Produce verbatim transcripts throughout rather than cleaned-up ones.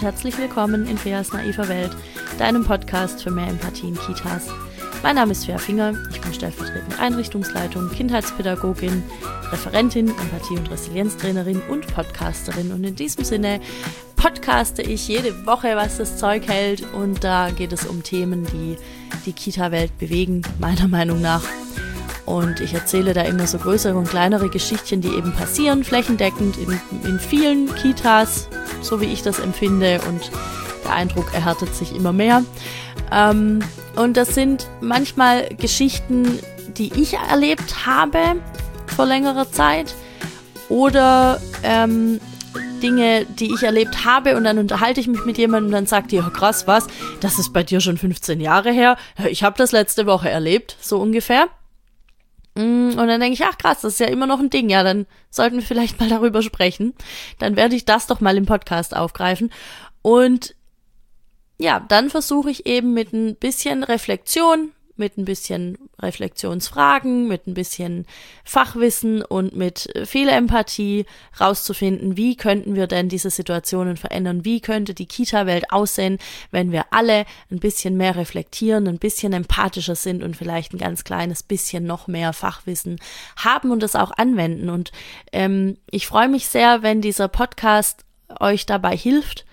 herzlich willkommen in Feas naiver Welt, deinem Podcast für mehr Empathie in Kitas. Mein Name ist Fea Finger, ich bin stellvertretende Einrichtungsleitung, Kindheitspädagogin, Referentin, Empathie- und Resilienztrainerin und Podcasterin. Und in diesem Sinne podcaste ich jede Woche, was das Zeug hält. Und da geht es um Themen, die die Kita-Welt bewegen, meiner Meinung nach. Und ich erzähle da immer so größere und kleinere Geschichtchen, die eben passieren, flächendeckend in, in vielen Kitas, so wie ich das empfinde. Und der Eindruck erhärtet sich immer mehr. Ähm, und das sind manchmal Geschichten, die ich erlebt habe vor längerer Zeit oder ähm, Dinge, die ich erlebt habe, und dann unterhalte ich mich mit jemandem und dann sagt die, ja krass, was, das ist bei dir schon fünfzehn Jahre her, ich habe das letzte Woche erlebt, so ungefähr. Und dann denke ich, ach krass, das ist ja immer noch ein Ding, ja, dann sollten wir vielleicht mal darüber sprechen. Dann werde ich das doch mal im Podcast aufgreifen. Und ja, dann versuche ich eben mit ein bisschen Reflexion, mit ein bisschen Reflexionsfragen, mit ein bisschen Fachwissen und mit viel Empathie rauszufinden, wie könnten wir denn diese Situationen verändern, wie könnte die Kita-Welt aussehen, wenn wir alle ein bisschen mehr reflektieren, ein bisschen empathischer sind und vielleicht ein ganz kleines bisschen noch mehr Fachwissen haben und das auch anwenden. Und ähm, ich freue mich sehr, wenn dieser Podcast euch dabei hilft,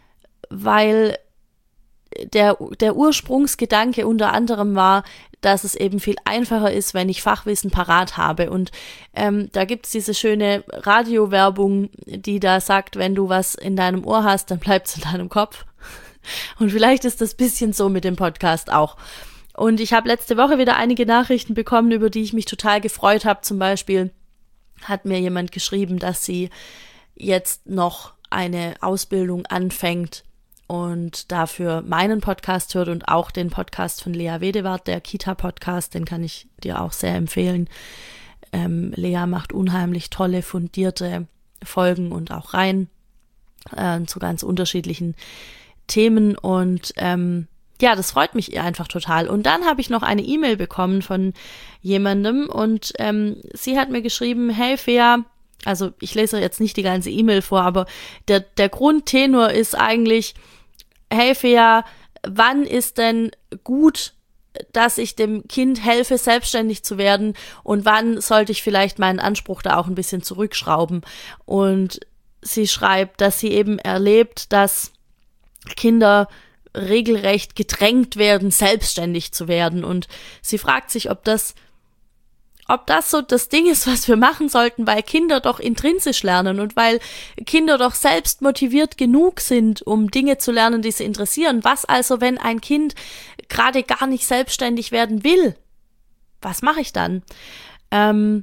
weil Der, der Ursprungsgedanke unter anderem war, dass es eben viel einfacher ist, wenn ich Fachwissen parat habe. Und ähm, da gibt's diese schöne Radiowerbung, die da sagt, wenn du was in deinem Ohr hast, dann bleibt's in deinem Kopf. Und vielleicht ist das bisschen so mit dem Podcast auch. Und ich habe letzte Woche wieder einige Nachrichten bekommen, über die ich mich total gefreut habe. Zum Beispiel hat mir jemand geschrieben, dass sie jetzt noch eine Ausbildung anfängt und dafür meinen Podcast hört und auch den Podcast von Lea Wedewart, der Kita-Podcast, den kann ich dir auch sehr empfehlen. Ähm, Lea macht unheimlich tolle, fundierte Folgen und auch Reihen äh, zu ganz unterschiedlichen Themen und ähm, ja, das freut mich einfach total. Und dann habe ich noch eine E-Mail bekommen von jemandem und ähm, sie hat mir geschrieben, hey Fea, also ich lese jetzt nicht die ganze E-Mail vor, aber der, der Grundtenor ist eigentlich, hey Fea, wann ist denn gut, dass ich dem Kind helfe, selbstständig zu werden, und wann sollte ich vielleicht meinen Anspruch da auch ein bisschen zurückschrauben? Und sie schreibt, dass sie eben erlebt, dass Kinder regelrecht gedrängt werden, selbstständig zu werden, und sie fragt sich, ob das Ob das so das Ding ist, was wir machen sollten, weil Kinder doch intrinsisch lernen und weil Kinder doch selbst motiviert genug sind, um Dinge zu lernen, die sie interessieren. Was also, wenn ein Kind gerade gar nicht selbstständig werden will? Was mache ich dann? Ähm,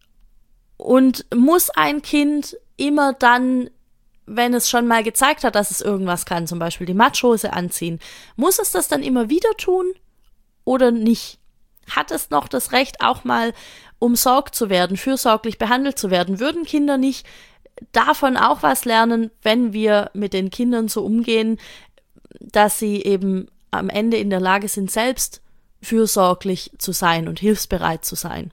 und muss ein Kind immer dann, wenn es schon mal gezeigt hat, dass es irgendwas kann, zum Beispiel die Matschhose anziehen, muss es das dann immer wieder tun oder nicht? Hat es noch das Recht, auch mal umsorgt zu werden, fürsorglich behandelt zu werden? Würden Kinder nicht davon auch was lernen, wenn wir mit den Kindern so umgehen, dass sie eben am Ende in der Lage sind, selbst fürsorglich zu sein und hilfsbereit zu sein?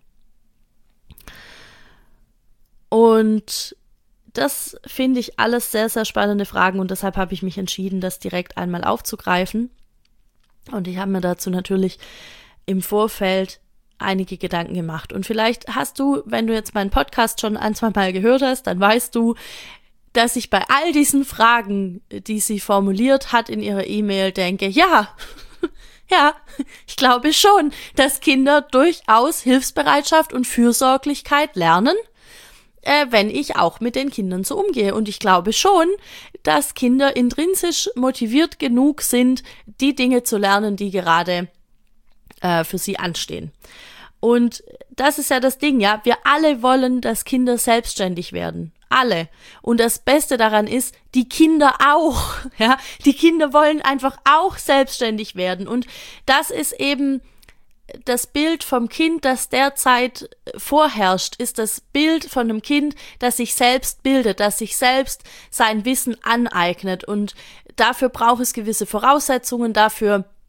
Und das finde ich alles sehr, sehr spannende Fragen, und deshalb habe ich mich entschieden, das direkt einmal aufzugreifen. Und ich habe mir dazu natürlich im Vorfeld einige Gedanken gemacht. Und vielleicht hast du, wenn du jetzt meinen Podcast schon ein, zwei Mal gehört hast, dann weißt du, dass ich bei all diesen Fragen, die sie formuliert hat in ihrer E-Mail, denke, ja, ja, ich glaube schon, dass Kinder durchaus Hilfsbereitschaft und Fürsorglichkeit lernen, äh, wenn ich auch mit den Kindern so umgehe. Und ich glaube schon, dass Kinder intrinsisch motiviert genug sind, die Dinge zu lernen, die gerade für sie anstehen. Und das ist ja das Ding, ja, wir alle wollen, dass Kinder selbstständig werden. Alle. Und das Beste daran ist, die Kinder auch, ja, die Kinder wollen einfach auch selbstständig werden. Und das ist eben das Bild vom Kind, das derzeit vorherrscht, ist das Bild von einem Kind, das sich selbst bildet, das sich selbst sein Wissen aneignet. Und dafür braucht es gewisse Voraussetzungen, dafür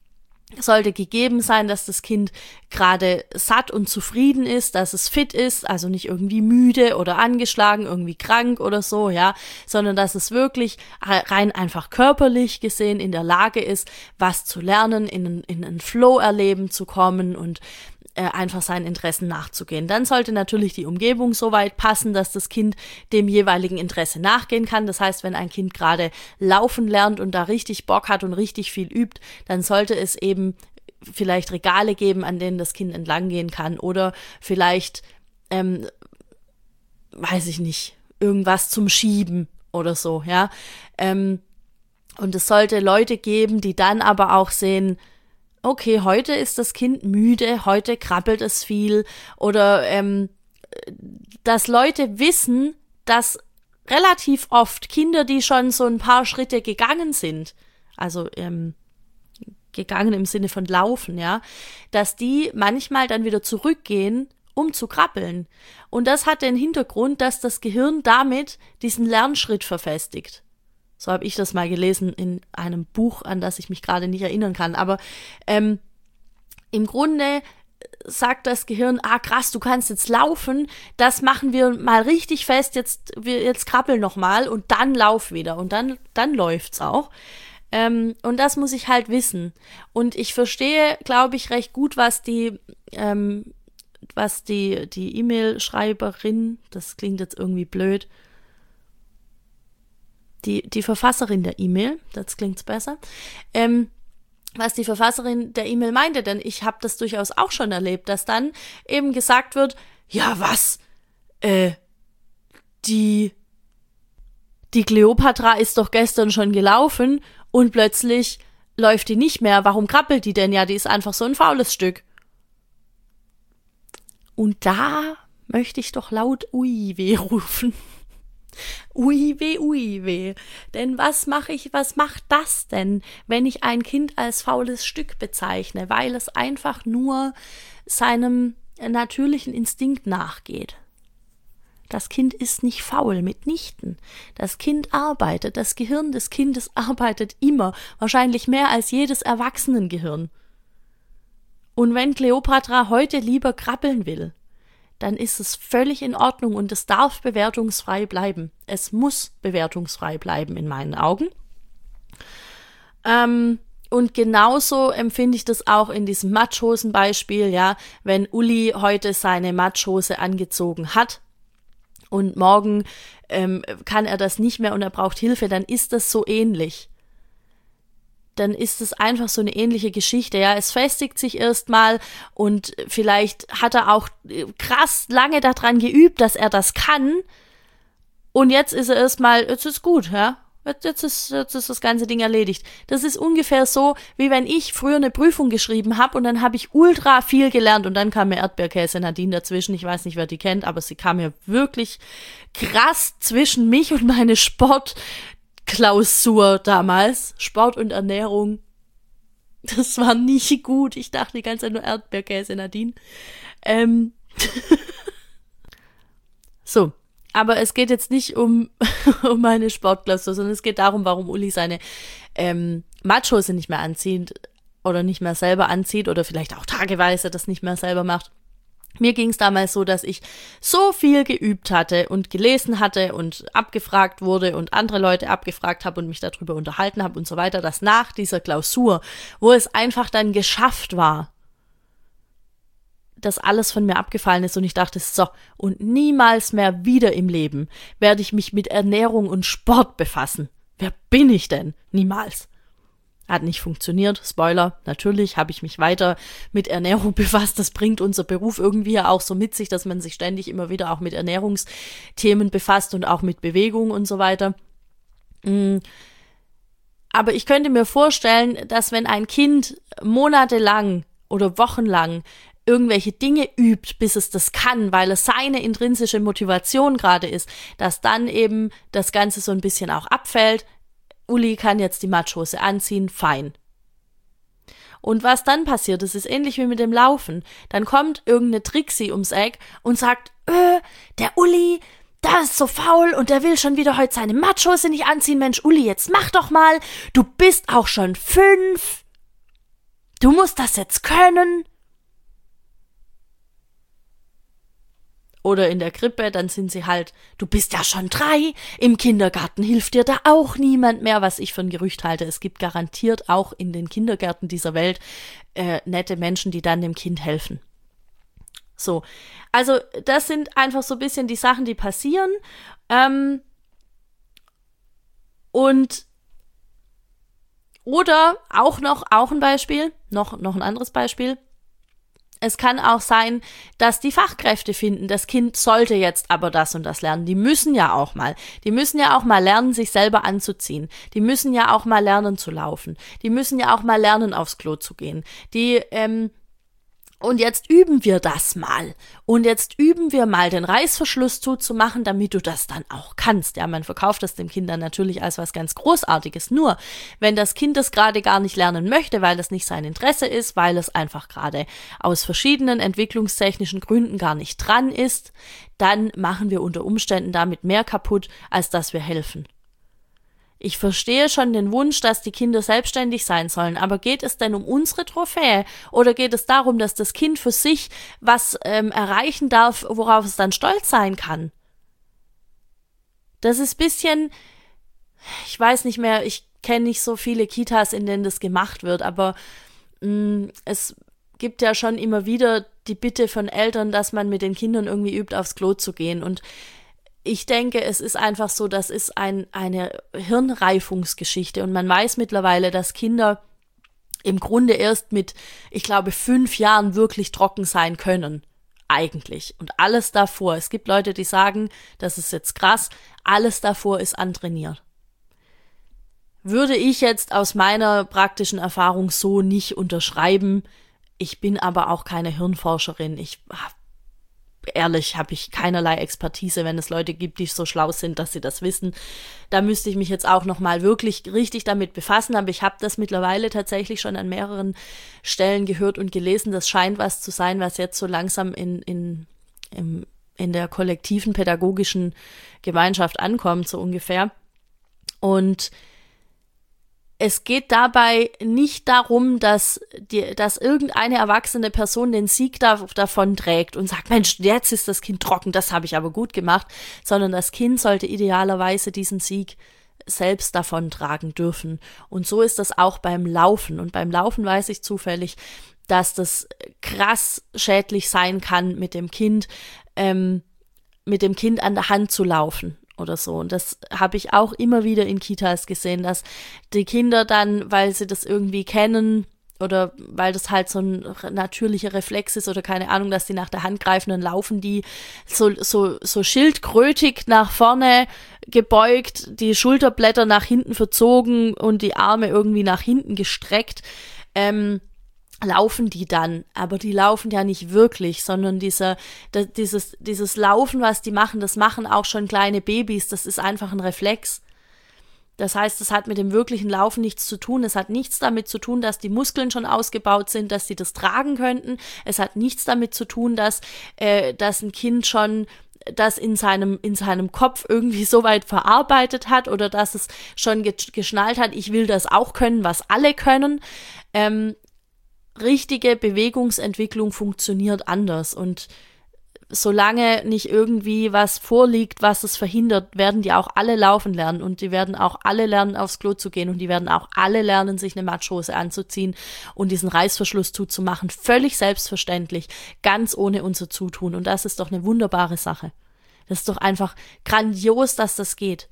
sollte gegeben sein, dass das Kind gerade satt und zufrieden ist, dass es fit ist, also nicht irgendwie müde oder angeschlagen, irgendwie krank oder so, ja, sondern dass es wirklich rein einfach körperlich gesehen in der Lage ist, was zu lernen, in, in einen Flow-Erleben zu kommen und äh, einfach seinen Interessen nachzugehen. Dann sollte natürlich die Umgebung so weit passen, dass das Kind dem jeweiligen Interesse nachgehen kann. Das heißt, wenn ein Kind gerade laufen lernt und da richtig Bock hat und richtig viel übt, dann sollte es eben vielleicht Regale geben, an denen das Kind entlang gehen kann oder vielleicht, ähm, weiß ich nicht, irgendwas zum Schieben oder so, ja. Ähm, und es sollte Leute geben, die dann aber auch sehen, okay, heute ist das Kind müde, heute krabbelt es viel oder ähm, dass Leute wissen, dass relativ oft Kinder, die schon so ein paar Schritte gegangen sind, also ähm, gegangen im Sinne von laufen, ja, dass die manchmal dann wieder zurückgehen, um zu krabbeln. Und das hat den Hintergrund, dass das Gehirn damit diesen Lernschritt verfestigt. So habe ich das mal gelesen in einem Buch, an das ich mich gerade nicht erinnern kann. Aber ähm, im Grunde sagt das Gehirn, ah krass, du kannst jetzt laufen, das machen wir mal richtig fest, jetzt, wir, jetzt krabbel noch mal und dann lauf wieder und dann, dann läuft's auch. Ähm, und das muss ich halt wissen. Und ich verstehe, glaube ich, recht gut, was die, ähm, was die, die E-Mail-Schreiberin, das klingt jetzt irgendwie blöd, Die, die Verfasserin der E-Mail, das klingt besser, ähm, was die Verfasserin der E-Mail meinte, denn ich habe das durchaus auch schon erlebt, dass dann eben gesagt wird, ja was, äh, die, die Kleopatra ist doch gestern schon gelaufen und plötzlich läuft die nicht mehr, warum krabbelt die denn? Ja, die ist einfach so ein faules Stück. Und da möchte ich doch laut Ui weh rufen. Ui weh, ui weh. Denn was mache ich, was macht das denn, wenn ich ein Kind als faules Stück bezeichne, weil es einfach nur seinem natürlichen Instinkt nachgeht? Das Kind ist nicht faul, mitnichten. Das Kind arbeitet, das Gehirn des Kindes arbeitet immer, wahrscheinlich mehr als jedes Erwachsenengehirn. Und wenn Kleopatra heute lieber krabbeln will, dann ist es völlig in Ordnung und es darf bewertungsfrei bleiben. Es muss bewertungsfrei bleiben in meinen Augen. Ähm, und genauso empfinde ich das auch in diesem Matschhosen-Beispiel, ja, wenn Uli heute seine Matschhose angezogen hat und morgen ähm, kann er das nicht mehr und er braucht Hilfe, dann ist das so ähnlich. Dann ist es einfach so eine ähnliche Geschichte, ja, es festigt sich erstmal und vielleicht hat er auch krass lange daran geübt, dass er das kann und jetzt ist er erstmal, jetzt ist gut, ja, jetzt, jetzt, ist, jetzt ist das ganze Ding erledigt. Das ist ungefähr so, wie wenn ich früher eine Prüfung geschrieben habe und dann habe ich ultra viel gelernt und dann kam mir Erdbeerkäse Nadine dazwischen, ich weiß nicht, wer die kennt, aber sie kam mir wirklich krass zwischen mich und meine Sport Klausur damals, Sport und Ernährung, das war nicht gut. Ich dachte die ganze Zeit nur Erdbeerkäse, Nadine. Ähm so, aber es geht jetzt nicht um, um meine Sportklausur, sondern es geht darum, warum Uli seine ähm, Matschhose nicht mehr anzieht oder nicht mehr selber anzieht oder vielleicht auch tageweise das nicht mehr selber macht. Mir ging es damals so, dass ich so viel geübt hatte und gelesen hatte und abgefragt wurde und andere Leute abgefragt habe und mich darüber unterhalten habe und so weiter, dass nach dieser Klausur, wo es einfach dann geschafft war, dass alles von mir abgefallen ist und ich dachte, so, und niemals mehr wieder im Leben werde ich mich mit Ernährung und Sport befassen. Wer bin ich denn? Niemals. Hat nicht funktioniert, Spoiler, natürlich habe ich mich weiter mit Ernährung befasst, das bringt unser Beruf irgendwie ja auch so mit sich, dass man sich ständig immer wieder auch mit Ernährungsthemen befasst und auch mit Bewegung und so weiter. Aber ich könnte mir vorstellen, dass wenn ein Kind monatelang oder wochenlang irgendwelche Dinge übt, bis es das kann, weil es seine intrinsische Motivation gerade ist, dass dann eben das Ganze so ein bisschen auch abfällt. Uli kann jetzt die Matschhose anziehen, fein. Und was dann passiert, das ist ähnlich wie mit dem Laufen. Dann kommt irgendeine Trixie ums Eck und sagt, äh, der Uli, der ist so faul und der will schon wieder heute seine Matschhose nicht anziehen. Mensch, Uli, jetzt mach doch mal, du bist auch schon fünf. Du musst das jetzt können. Oder in der Krippe, dann sind sie halt, du bist ja schon drei, im Kindergarten hilft dir da auch niemand mehr, was ich für ein Gerücht halte. Es gibt garantiert auch in den Kindergärten dieser Welt äh, nette Menschen, die dann dem Kind helfen. So, also das sind einfach so ein bisschen die Sachen, die passieren. Ähm, und oder auch noch, auch ein Beispiel, noch, noch ein anderes Beispiel. Es kann auch sein, dass die Fachkräfte finden, das Kind sollte jetzt aber das und das lernen. Die müssen ja auch mal. Die müssen ja auch mal lernen, sich selber anzuziehen. Die müssen ja auch mal lernen zu laufen. Die müssen ja auch mal lernen, aufs Klo zu gehen. Die, ähm, und jetzt üben wir das mal. Und jetzt üben wir mal, den Reißverschluss zuzumachen, damit du das dann auch kannst. Ja, man verkauft das dem Kind dann natürlich als was ganz Großartiges. Nur, wenn das Kind das gerade gar nicht lernen möchte, weil das nicht sein Interesse ist, weil es einfach gerade aus verschiedenen entwicklungstechnischen Gründen gar nicht dran ist, dann machen wir unter Umständen damit mehr kaputt, als dass wir helfen. Ich verstehe schon den Wunsch, dass die Kinder selbstständig sein sollen, aber geht es denn um unsere Trophäe oder geht es darum, dass das Kind für sich was ähm, erreichen darf, worauf es dann stolz sein kann? Das ist ein bisschen, ich weiß nicht mehr, ich kenne nicht so viele Kitas, in denen das gemacht wird, aber mh, es gibt ja schon immer wieder die Bitte von Eltern, dass man mit den Kindern irgendwie übt, aufs Klo zu gehen, und ich denke, es ist einfach so, das ist ein, eine Hirnreifungsgeschichte, und man weiß mittlerweile, dass Kinder im Grunde erst mit, ich glaube, fünf Jahren wirklich trocken sein können, eigentlich. Und alles davor, es gibt Leute, die sagen, das ist jetzt krass, alles davor ist antrainiert. Würde ich jetzt aus meiner praktischen Erfahrung so nicht unterschreiben. Ich bin aber auch keine Hirnforscherin. Ich Ehrlich, habe ich keinerlei Expertise, wenn es Leute gibt, die so schlau sind, dass sie das wissen. Da müsste ich mich jetzt auch nochmal wirklich richtig damit befassen, aber ich habe das mittlerweile tatsächlich schon an mehreren Stellen gehört und gelesen. Das scheint was zu sein, was jetzt so langsam in, in, in, in der kollektiven pädagogischen Gemeinschaft ankommt, so ungefähr. Und es geht dabei nicht darum, dass, die, dass irgendeine erwachsene Person den Sieg da, davon trägt und sagt, Mensch, jetzt ist das Kind trocken, das habe ich aber gut gemacht, sondern das Kind sollte idealerweise diesen Sieg selbst davon tragen dürfen. Und so ist das auch beim Laufen. Und beim Laufen weiß ich zufällig, dass das krass schädlich sein kann, mit dem Kind, ähm, mit dem Kind an der Hand zu laufen oder so. Und das habe ich auch immer wieder in Kitas gesehen, dass die Kinder dann, weil sie das irgendwie kennen oder weil das halt so ein natürlicher Reflex ist oder keine Ahnung, dass die nach der Hand greifen, dann laufen die so, so, so schildkrötig nach vorne gebeugt, die Schulterblätter nach hinten verzogen und die Arme irgendwie nach hinten gestreckt, ähm, laufen die dann, aber die laufen ja nicht wirklich, sondern dieser, da, dieses, dieses Laufen, was die machen, das machen auch schon kleine Babys, das ist einfach ein Reflex. Das heißt, es hat mit dem wirklichen Laufen nichts zu tun, es hat nichts damit zu tun, dass die Muskeln schon ausgebaut sind, dass sie das tragen könnten, es hat nichts damit zu tun, dass, äh, dass ein Kind schon das in seinem, in seinem Kopf irgendwie so weit verarbeitet hat oder dass es schon ge- geschnallt hat, ich will das auch können, was alle können. Ähm, richtige Bewegungsentwicklung funktioniert anders, und solange nicht irgendwie was vorliegt, was es verhindert, werden die auch alle laufen lernen, und die werden auch alle lernen, aufs Klo zu gehen, und die werden auch alle lernen, sich eine Matschhose anzuziehen und diesen Reißverschluss zuzumachen. Völlig selbstverständlich, ganz ohne unser Zutun, und das ist doch eine wunderbare Sache. Das ist doch einfach grandios, dass das geht.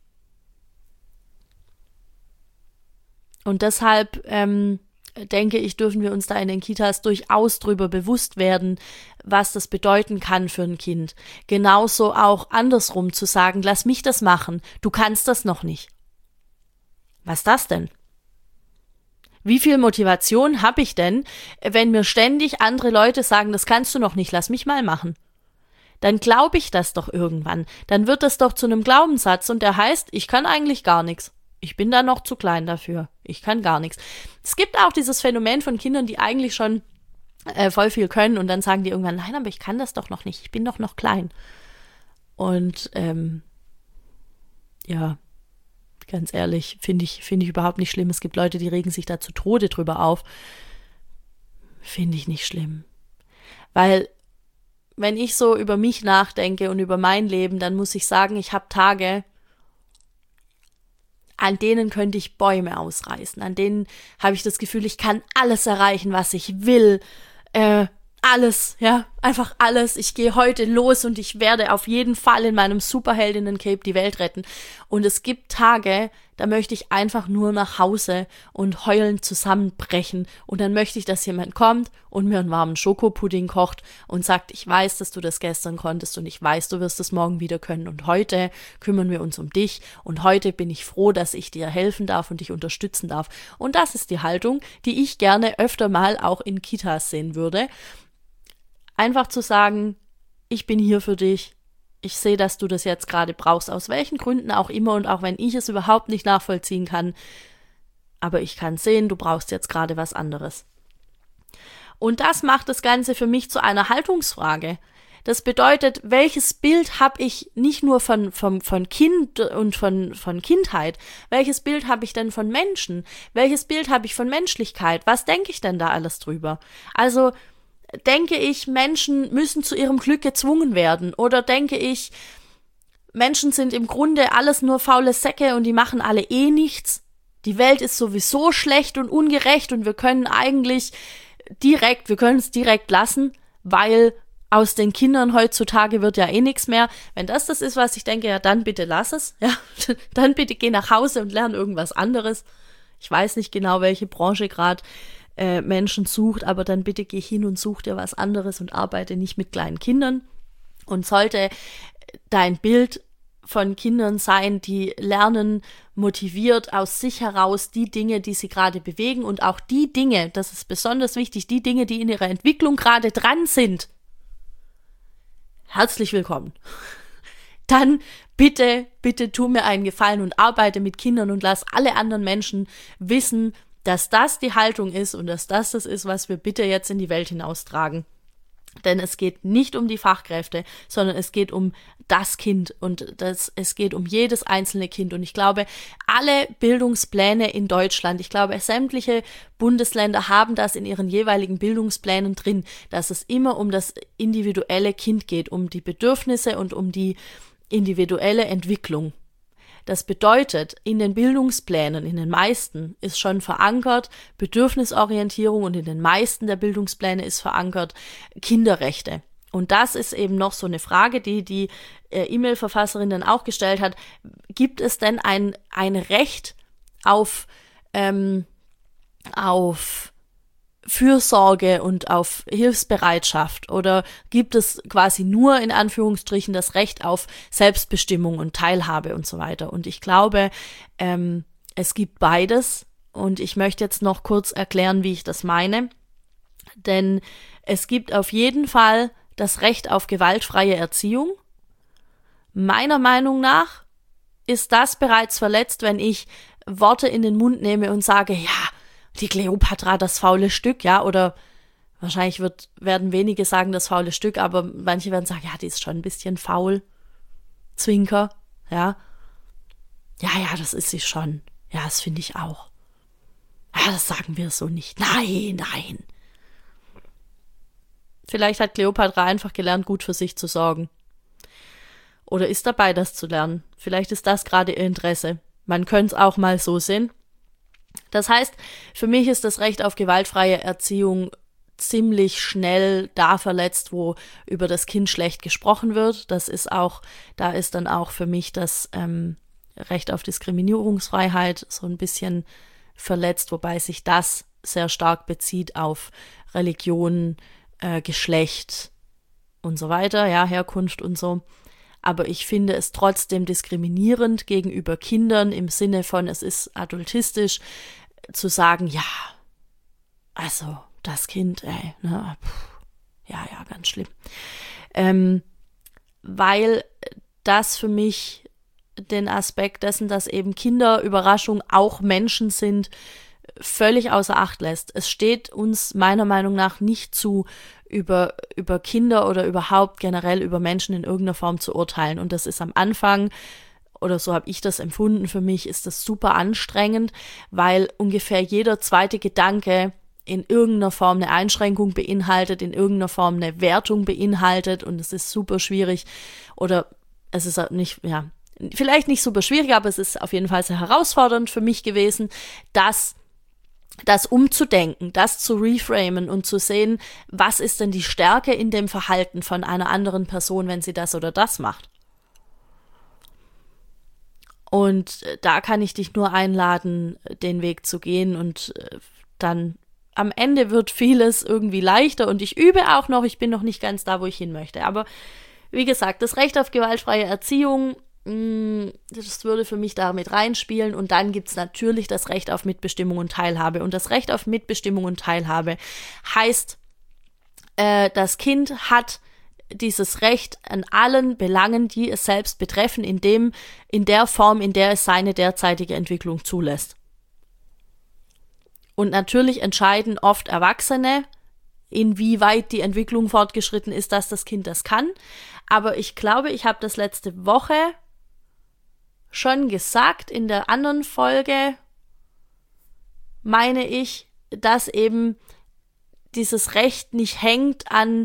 Und deshalb ähm, denke ich, dürfen wir uns da in den Kitas durchaus drüber bewusst werden, was das bedeuten kann für ein Kind. Genauso auch andersrum zu sagen, lass mich das machen, du kannst das noch nicht. Was ist das denn? Wie viel Motivation habe ich denn, wenn mir ständig andere Leute sagen, das kannst du noch nicht, lass mich mal machen? Dann glaube ich das doch irgendwann. Dann wird das doch zu einem Glaubenssatz, und der heißt, ich kann eigentlich gar nichts. Ich bin da noch zu klein dafür. Ich kann gar nichts. Es gibt auch dieses Phänomen von Kindern, die eigentlich schon äh, voll viel können, und dann sagen die irgendwann, nein, aber ich kann das doch noch nicht. Ich bin doch noch klein. Und ähm, ja, ganz ehrlich, finde ich, finde ich überhaupt nicht schlimm. Es gibt Leute, die regen sich da zu Tode drüber auf. finde ich nicht schlimm. Weil wenn ich so über mich nachdenke und über mein Leben, dann muss ich sagen, ich habe Tage, an denen könnte ich Bäume ausreißen. An denen habe ich das Gefühl, ich kann alles erreichen, was ich will. Äh, alles, ja, einfach alles. Ich gehe heute los und ich werde auf jeden Fall in meinem Superheldinnen-Cape die Welt retten. Und es gibt Tage, da möchte ich einfach nur nach Hause und heulend zusammenbrechen. Und dann möchte ich, dass jemand kommt und mir einen warmen Schokopudding kocht und sagt, ich weiß, dass du das gestern konntest und ich weiß, du wirst es morgen wieder können. Und heute kümmern wir uns um dich und heute bin ich froh, dass ich dir helfen darf und dich unterstützen darf. Und das ist die Haltung, die ich gerne öfter mal auch in Kitas sehen würde. Einfach zu sagen, ich bin hier für dich, ich sehe, dass du das jetzt gerade brauchst, aus welchen Gründen auch immer und auch wenn ich es überhaupt nicht nachvollziehen kann, aber ich kann sehen, du brauchst jetzt gerade was anderes. Und das macht das Ganze für mich zu einer Haltungsfrage. Das bedeutet, welches Bild habe ich nicht nur von, von, von Kind und von, von Kindheit, welches Bild habe ich denn von Menschen, welches Bild habe ich von Menschlichkeit, was denke ich denn da alles drüber? Also, denke ich, Menschen müssen zu ihrem Glück gezwungen werden? Oder denke ich, Menschen sind im Grunde alles nur faule Säcke und die machen alle eh nichts? Die Welt ist sowieso schlecht und ungerecht und wir können eigentlich direkt, wir können es direkt lassen, weil aus den Kindern heutzutage wird ja eh nichts mehr. Wenn das das ist, was ich denke, ja, dann bitte lass es. Ja, dann bitte geh nach Hause und lern irgendwas anderes. Ich weiß nicht genau, welche Branche gerade Menschen sucht, aber dann bitte geh hin und such dir was anderes und arbeite nicht mit kleinen Kindern. Und sollte dein Bild von Kindern sein, die lernen, motiviert aus sich heraus die Dinge, die sie gerade bewegen und auch die Dinge, das ist besonders wichtig, die Dinge, die in ihrer Entwicklung gerade dran sind, herzlich willkommen. Dann bitte, bitte tu mir einen Gefallen und arbeite mit Kindern und lass alle anderen Menschen wissen, dass das die Haltung ist und dass das das ist, was wir bitte jetzt in die Welt hinaustragen. Denn es geht nicht um die Fachkräfte, sondern es geht um das Kind und das, es geht um jedes einzelne Kind. Und ich glaube, alle Bildungspläne in Deutschland, ich glaube, sämtliche Bundesländer haben das in ihren jeweiligen Bildungsplänen drin, dass es immer um das individuelle Kind geht, um die Bedürfnisse und um die individuelle Entwicklung. Das bedeutet, in den Bildungsplänen, in den meisten, ist schon verankert Bedürfnisorientierung und in den meisten der Bildungspläne ist verankert Kinderrechte. Und das ist eben noch so eine Frage, die die äh, E-Mail-Verfasserin dann auch gestellt hat. Gibt es denn ein, ein Recht auf, ähm, auf Fürsorge und auf Hilfsbereitschaft oder gibt es quasi nur in Anführungsstrichen das Recht auf Selbstbestimmung und Teilhabe und so weiter? Und ich glaube, ähm, es gibt beides und ich möchte jetzt noch kurz erklären, wie ich das meine, denn es gibt auf jeden Fall das Recht auf gewaltfreie Erziehung. Meiner Meinung nach ist das bereits verletzt, wenn ich Worte in den Mund nehme und sage, ja, die Kleopatra, das faule Stück, ja, oder wahrscheinlich wird, werden wenige sagen, das faule Stück, aber manche werden sagen, ja, die ist schon ein bisschen faul, Zwinker, ja. Ja, ja, das ist sie schon. Ja, das finde ich auch. Ja, das sagen wir so nicht. Nein, nein. Vielleicht hat Kleopatra einfach gelernt, gut für sich zu sorgen. Oder ist dabei, das zu lernen. Vielleicht ist das gerade ihr Interesse. Man könnte es auch mal so sehen. Das heißt, für mich ist das Recht auf gewaltfreie Erziehung ziemlich schnell da verletzt, wo über das Kind schlecht gesprochen wird. Das ist auch, da ist dann auch für mich das ähm, Recht auf Diskriminierungsfreiheit so ein bisschen verletzt, wobei sich das sehr stark bezieht auf Religion, äh, Geschlecht und so weiter, ja, Herkunft und so. Aber ich finde es trotzdem diskriminierend gegenüber Kindern im Sinne von, es ist adultistisch, zu sagen, ja, also das Kind, ey, ne, pff, ja, ja, ganz schlimm. Ähm, weil das für mich den Aspekt dessen, dass eben Kinder, Überraschung, auch Menschen sind, völlig außer Acht lässt. Es steht uns meiner Meinung nach nicht zu, über, über Kinder oder überhaupt generell über Menschen in irgendeiner Form zu urteilen. Und das ist am Anfang, oder so habe ich das empfunden, für mich ist das super anstrengend, weil ungefähr jeder zweite Gedanke in irgendeiner Form eine Einschränkung beinhaltet, in irgendeiner Form eine Wertung beinhaltet und es ist super schwierig oder es ist auch nicht, ja, vielleicht nicht super schwierig, aber es ist auf jeden Fall sehr herausfordernd für mich gewesen, das, das umzudenken, das zu reframen und zu sehen, was ist denn die Stärke in dem Verhalten von einer anderen Person, wenn sie das oder das macht. Und da kann ich dich nur einladen, den Weg zu gehen und dann am Ende wird vieles irgendwie leichter und ich übe auch noch, ich bin noch nicht ganz da, wo ich hin möchte. Aber wie gesagt, das Recht auf gewaltfreie Erziehung, mh, das würde für mich da mit reinspielen und dann gibt's natürlich das Recht auf Mitbestimmung und Teilhabe. Und das Recht auf Mitbestimmung und Teilhabe heißt, äh, das Kind hat dieses Recht an allen Belangen, die es selbst betreffen, in dem, in der Form, in der es seine derzeitige Entwicklung zulässt. Und natürlich entscheiden oft Erwachsene, inwieweit die Entwicklung fortgeschritten ist, dass das Kind das kann. Aber ich glaube, ich habe das letzte Woche schon gesagt, in der anderen Folge meine ich, dass eben dieses Recht nicht hängt an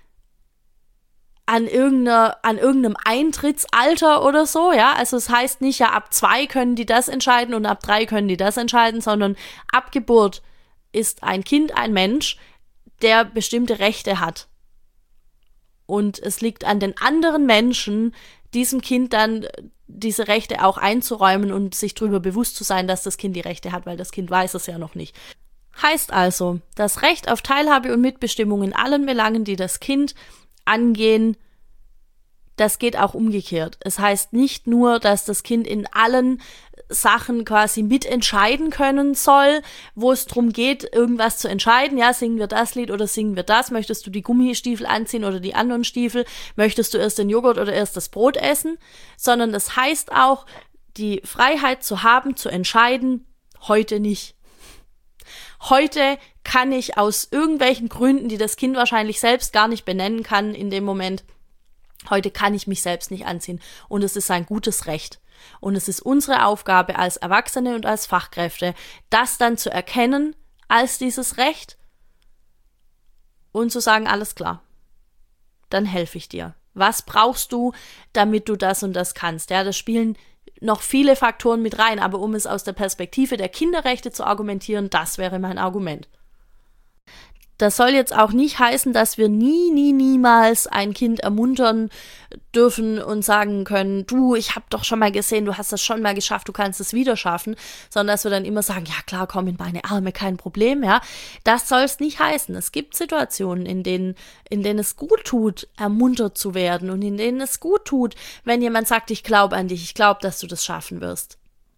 an irgendeiner, an irgendeinem Eintrittsalter oder so, ja, also es heißt nicht, ja, ab zwei können die das entscheiden und ab drei können die das entscheiden, sondern ab Geburt ist ein Kind ein Mensch, der bestimmte Rechte hat. Und es liegt an den anderen Menschen, diesem Kind dann diese Rechte auch einzuräumen und sich darüber bewusst zu sein, dass das Kind die Rechte hat, weil das Kind weiß es ja noch nicht. Heißt also, das Recht auf Teilhabe und Mitbestimmung in allen Belangen, die das Kind angehen, das geht auch umgekehrt. Es heißt nicht nur, dass das Kind in allen Sachen quasi mitentscheiden können soll, wo es darum geht, irgendwas zu entscheiden. Ja, singen wir das Lied oder singen wir das? Möchtest du die Gummistiefel anziehen oder die anderen Stiefel? Möchtest du erst den Joghurt oder erst das Brot essen? Sondern das heißt auch, die Freiheit zu haben, zu entscheiden, heute nicht. Heute kann ich aus irgendwelchen Gründen, die das Kind wahrscheinlich selbst gar nicht benennen kann in dem Moment, heute kann ich mich selbst nicht anziehen. Und es ist ein gutes Recht. Und es ist unsere Aufgabe als Erwachsene und als Fachkräfte, das dann zu erkennen als dieses Recht und zu sagen, alles klar, dann helfe ich dir. Was brauchst du, damit du das und das kannst? Ja, das spielen noch viele Faktoren mit rein, aber um es aus der Perspektive der Kinderrechte zu argumentieren, das wäre mein Argument. Das soll jetzt auch nicht heißen, dass wir nie, nie, niemals ein Kind ermuntern dürfen und sagen können, du, ich habe doch schon mal gesehen, du hast das schon mal geschafft, du kannst es wieder schaffen, sondern dass wir dann immer sagen, ja klar, komm in meine Arme, kein Problem, ja. Das soll es nicht heißen. Es gibt Situationen, in denen, in denen es gut tut, ermuntert zu werden und in denen es gut tut, wenn jemand sagt, ich glaube an dich, ich glaube, dass du das schaffen wirst.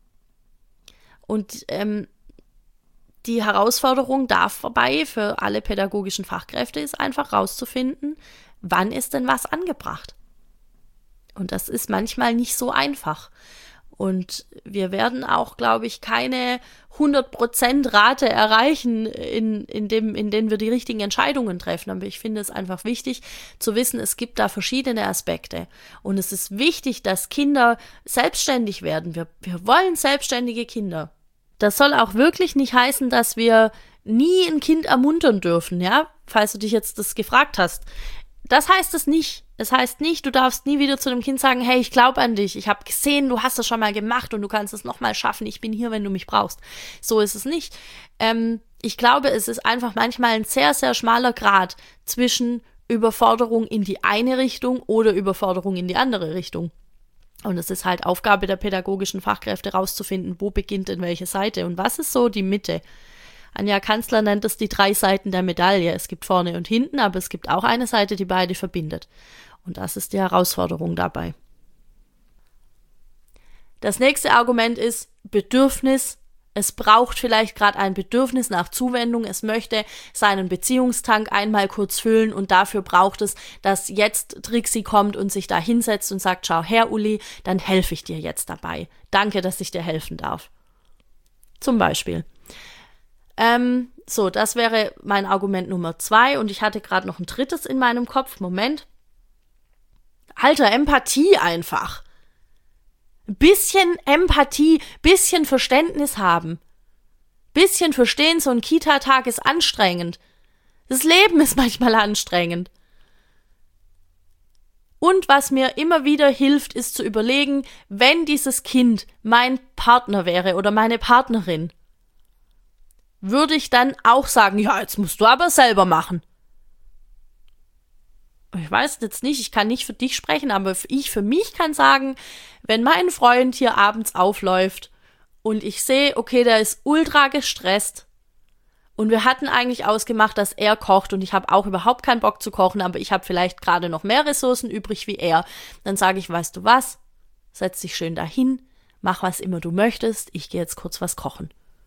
Und ähm, die Herausforderung dabei für alle pädagogischen Fachkräfte ist einfach rauszufinden, wann ist denn was angebracht. Und das ist manchmal nicht so einfach. Und wir werden auch, glaube ich, keine hundert Prozent Rate erreichen, in, in dem, in denen wir die richtigen Entscheidungen treffen. Aber ich finde es einfach wichtig zu wissen, es gibt da verschiedene Aspekte. Und es ist wichtig, dass Kinder selbstständig werden. Wir, wir wollen selbstständige Kinder. Das soll auch wirklich nicht heißen, dass wir nie ein Kind ermuntern dürfen, ja, falls du dich jetzt das gefragt hast. Das heißt es nicht. Es heißt nicht, du darfst nie wieder zu dem Kind sagen, hey, ich glaube an dich, ich habe gesehen, du hast das schon mal gemacht und du kannst es nochmal schaffen, ich bin hier, wenn du mich brauchst. So ist es nicht. Ähm, ich glaube, es ist einfach manchmal ein sehr, sehr schmaler Grat zwischen Überforderung in die eine Richtung oder Überforderung in die andere Richtung. Und es ist halt Aufgabe der pädagogischen Fachkräfte rauszufinden, wo beginnt denn welche Seite und was ist so die Mitte. Anja Kanzler nennt es die drei Seiten der Medaille. Es gibt vorne und hinten, aber es gibt auch eine Seite, die beide verbindet. Und das ist die Herausforderung dabei. Das nächste Argument ist Bedürfnis. Es braucht vielleicht gerade ein Bedürfnis nach Zuwendung. Es möchte seinen Beziehungstank einmal kurz füllen und dafür braucht es, dass jetzt Trixi kommt und sich da hinsetzt und sagt, schau her, Uli, dann helfe ich dir jetzt dabei. Danke, dass ich dir helfen darf. Zum Beispiel. Ähm, so, das wäre mein Argument Nummer zwei und ich hatte gerade noch ein drittes in meinem Kopf. Moment. Alter, Empathie einfach. Bisschen Empathie, bisschen Verständnis haben. bisschen verstehen, so ein Kita-Tag ist anstrengend. Das Leben ist manchmal anstrengend. Und was mir immer wieder hilft, ist zu überlegen, wenn dieses Kind mein Partner wäre oder meine Partnerin, würde ich dann auch sagen, ja, jetzt musst du aber selber machen. Ich weiß jetzt nicht, ich kann nicht für dich sprechen, aber ich für mich kann sagen, wenn mein Freund hier abends aufläuft und ich sehe, okay, der ist ultra gestresst und wir hatten eigentlich ausgemacht, dass er kocht und ich habe auch überhaupt keinen Bock zu kochen, aber ich habe vielleicht gerade noch mehr Ressourcen übrig wie er, dann sage ich, weißt du was, setz dich schön dahin, mach was immer du möchtest, ich gehe jetzt kurz was kochen.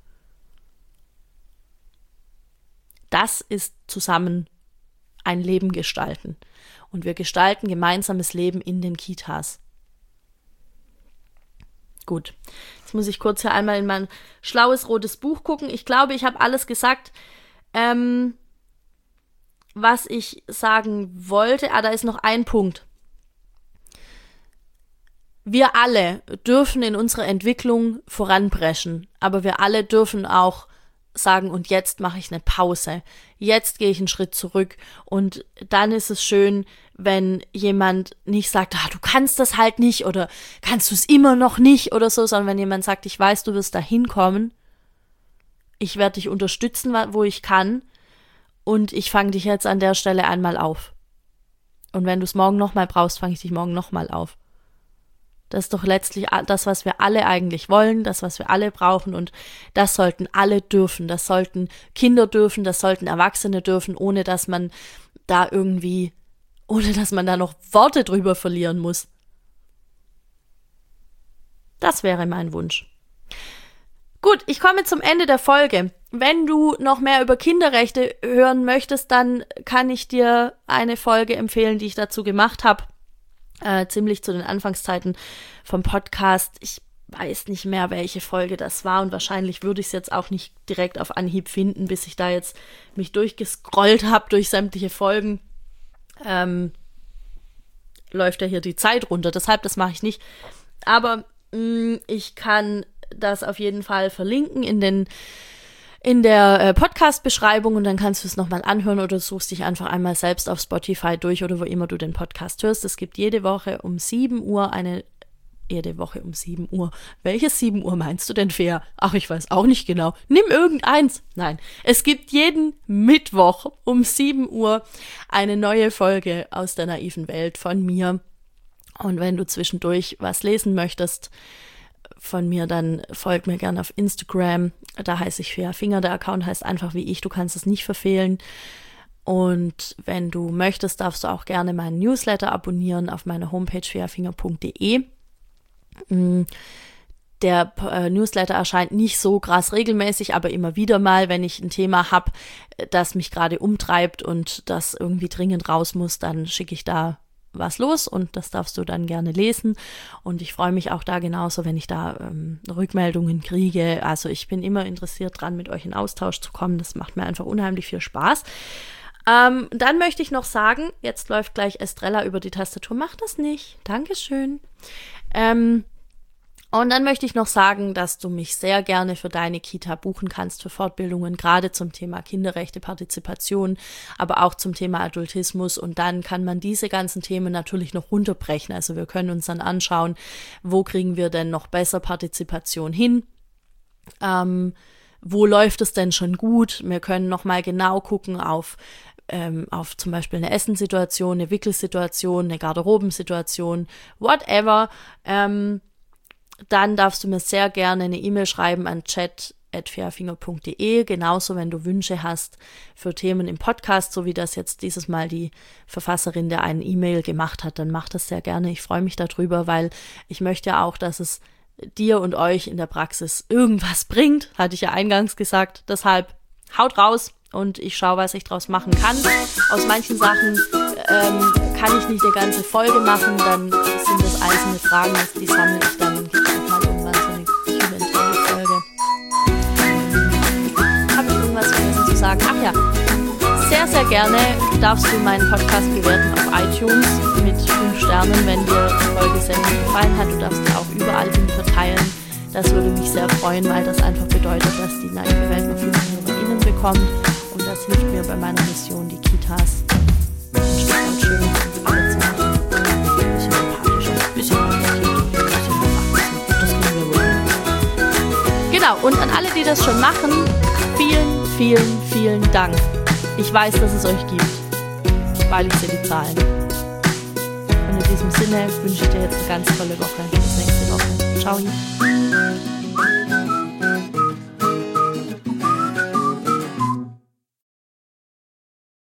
Das ist zusammen ein Leben gestalten. Und wir gestalten gemeinsames Leben in den Kitas. Gut, jetzt muss ich kurz hier einmal in mein schlaues rotes Buch gucken. Ich glaube, ich habe alles gesagt, ähm, was ich sagen wollte. Ah, da ist noch ein Punkt. Wir alle dürfen in unserer Entwicklung voranpreschen, aber wir alle dürfen auch sagen, und jetzt mache ich eine Pause, jetzt gehe ich einen Schritt zurück und dann ist es schön, wenn jemand nicht sagt, ah, du kannst das halt nicht oder kannst du es immer noch nicht oder so, sondern wenn jemand sagt, ich weiß, du wirst da hinkommen, ich werde dich unterstützen, wo ich kann und ich fange dich jetzt an der Stelle einmal auf. Und wenn du es morgen nochmal brauchst, fange ich dich morgen nochmal auf. Das ist doch letztlich das, was wir alle eigentlich wollen, das, was wir alle brauchen und das sollten alle dürfen, das sollten Kinder dürfen, das sollten Erwachsene dürfen, ohne dass man da irgendwie, ohne dass man da noch Worte drüber verlieren muss. Das wäre mein Wunsch. Gut, ich komme zum Ende der Folge. Wenn du noch mehr über Kinderrechte hören möchtest, dann kann ich dir eine Folge empfehlen, die ich dazu gemacht habe. Äh, ziemlich zu den Anfangszeiten vom Podcast. Ich weiß nicht mehr, welche Folge das war und wahrscheinlich würde ich es jetzt auch nicht direkt auf Anhieb finden, bis ich da jetzt mich durchgescrollt habe durch sämtliche Folgen. Ähm, läuft ja hier die Zeit runter, deshalb das mache ich nicht. Aber mh, ich kann das auf jeden Fall verlinken in den in der äh, Podcast-Beschreibung und dann kannst du es nochmal anhören oder suchst dich einfach einmal selbst auf Spotify durch oder wo immer du den Podcast hörst. Es gibt jede Woche um sieben Uhr eine, jede Woche um sieben Uhr. Welches sieben Uhr meinst du denn, Fair? Ach, ich weiß auch nicht genau. Nimm irgendeins. Nein, es gibt jeden Mittwoch um sieben Uhr eine neue Folge aus der naiven Welt von mir. Und wenn du zwischendurch was lesen möchtest von mir, dann folgt mir gerne auf Instagram. Da heiße ich Fea Finger. Der Account heißt einfach wie ich. Du kannst es nicht verfehlen. Und wenn du möchtest, darfst du auch gerne meinen Newsletter abonnieren auf meiner Homepage feafinger punkt de. Der äh, Newsletter erscheint nicht so krass regelmäßig, aber immer wieder mal, wenn ich ein Thema habe, das mich gerade umtreibt und das irgendwie dringend raus muss, dann schicke ich da was los und das darfst du dann gerne lesen und ich freue mich auch da genauso, wenn ich da ähm, Rückmeldungen kriege. Also ich bin immer interessiert dran, mit euch in Austausch zu kommen. Das macht mir einfach unheimlich viel Spaß. Ähm, dann möchte ich noch sagen, jetzt läuft gleich Estrella über die Tastatur. Mach das nicht. Dankeschön. Ähm, Und dann möchte ich noch sagen, dass du mich sehr gerne für deine Kita buchen kannst, für Fortbildungen, gerade zum Thema Kinderrechte, Partizipation, aber auch zum Thema Adultismus. Und dann kann man diese ganzen Themen natürlich noch runterbrechen. Also wir können uns dann anschauen, wo kriegen wir denn noch besser Partizipation hin? Ähm, wo läuft es denn schon gut? Wir können nochmal genau gucken auf Ähm, auf zum Beispiel eine Essenssituation, eine Wickelsituation, eine Garderobensituation, whatever. Ähm, dann darfst du mir sehr gerne eine E-Mail schreiben an chat at feafinger punkt de. Genauso, wenn du Wünsche hast für Themen im Podcast, so wie das jetzt dieses Mal die Verfasserin der einen E-Mail gemacht hat, dann mach das sehr gerne. Ich freue mich darüber, weil ich möchte ja auch, dass es dir und euch in der Praxis irgendwas bringt, hatte ich ja eingangs gesagt. Deshalb haut raus und ich schaue, was ich draus machen kann. Aus manchen Sachen ähm, kann ich nicht eine ganze Folge machen, dann sind das einzelne Fragen, die sammle ich dann und gibt auch mal irgendwann so eine Q&A-Folge. Habe ich irgendwas vergessen zu sagen? Ach ja, sehr, sehr gerne darfst du meinen Podcast bewerten auf iTunes mit fünf Sternen, wenn dir die Folge sehr gut gefallen hat. Du darfst die auch überall hin verteilen, Das würde mich sehr freuen, weil das einfach bedeutet, dass die naive Welt noch viel mehr HörerInnen bekommt. Und das hilft mir bei meiner Mission, die Kitas ein Stück weit schöner für alle zu machen. Ein bisschen empathischer, ein bisschen reflektiert, ein bisschen erwachsen. Das kriegen wir wohl hin. Genau, und an alle, die das schon machen, vielen, vielen, vielen Dank. Ich weiß, dass es euch gibt, weil ich sehe die Zahlen. Und in diesem Sinne wünsche ich dir jetzt eine ganz tolle Woche. Bis nächste Woche. Ciao.